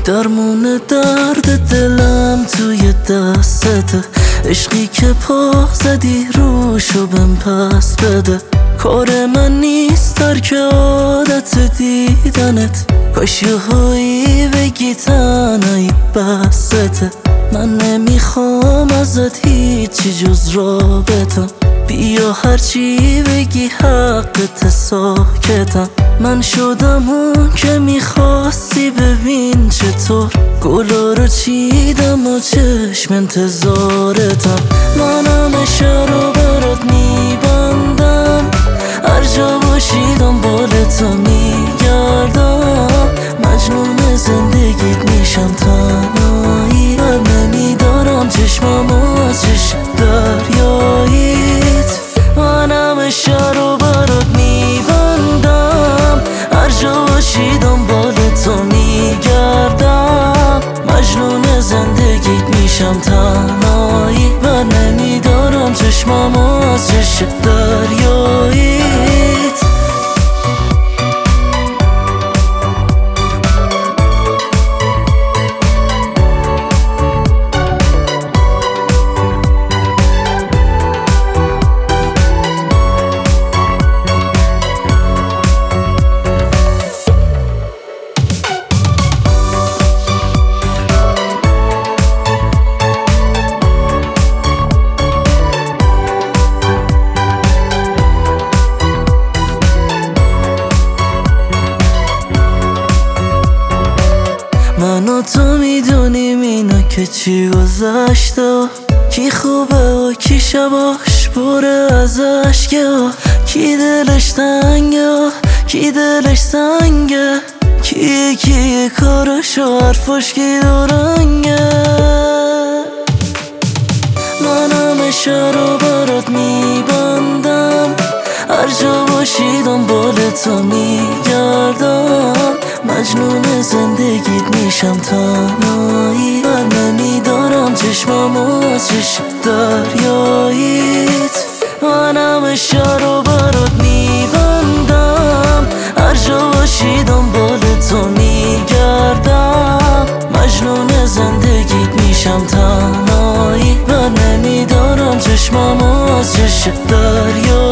درمون درد دلم توی دستته، عشقی که پا زدی روشو بهم پس بده. کار من نیست ترک عادت دیدنت، کاش یهویی بگی تنهایی بسته. من نمیخوام ازت هیچی جز رابطم، بیا هرچی بگی حقت ساکتم. من شدم اون که میخواستی، ببین چطور گلا رو چیدم و چشم انتظارتم. من همه شب برات میبندم، هر جا باشی دنبال تو میگردم. مجنون زندگیت میشم تنهایی، بر نمیدارم چشمم از چشم دریاییت. من همه شب رو برات میبندم، هر جا باشی دنبال تو میگردم. مجنون زندگیت میشم تنهایی، بر نمیدارم چشمم از چشم دریاییت. من و تو میدونیم اینا که چی گذشته، کی خوبه و کی شباش پره از عشقه، کی دلش تنگه کی دلش سنگه، کی کارش و حرفاش کی دورنگه. من همه شب رو برات میبندم، هر جا باشی دنبال تو میگردم. مجنون زندگیت میشم تنهایی، بر نمیدارم چشمم از چشم دریاییت. من همه شب رو برات میبندم، هر جا باشی دنبال تو میگردم. مجنون زندگیت میشم تنهایی، بر نمیدارم چشمم از چشم دریاییت.